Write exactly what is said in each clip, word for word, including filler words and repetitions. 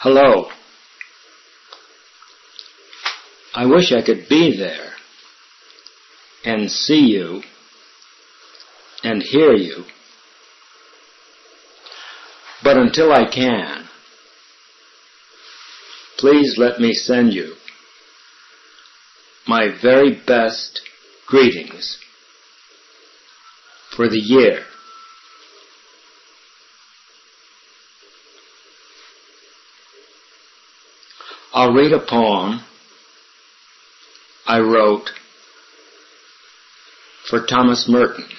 Hello. I wish I could be there and see you and hear you. But until I can, please let me send you my very best greetings for the year. I'll read a poem I wrote for Thomas Merton.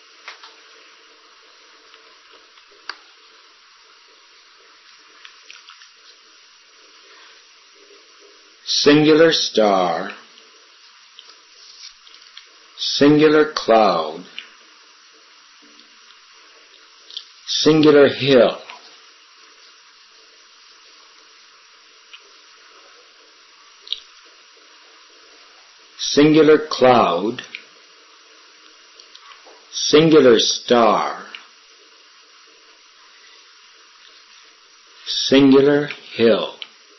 Singular star, singular cloud, singular hill, singular cloud, singular star, singular hill.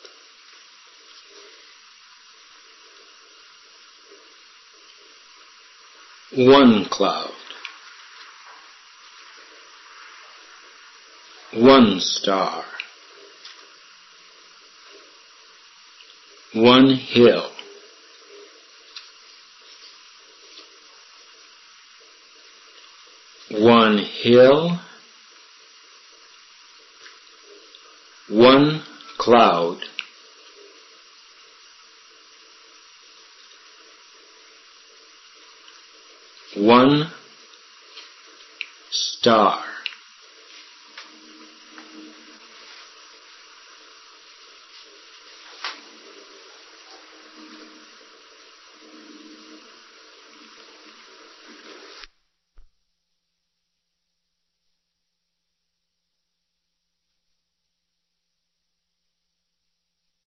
One cloud, one star, one hill, one hill, one cloud, one star.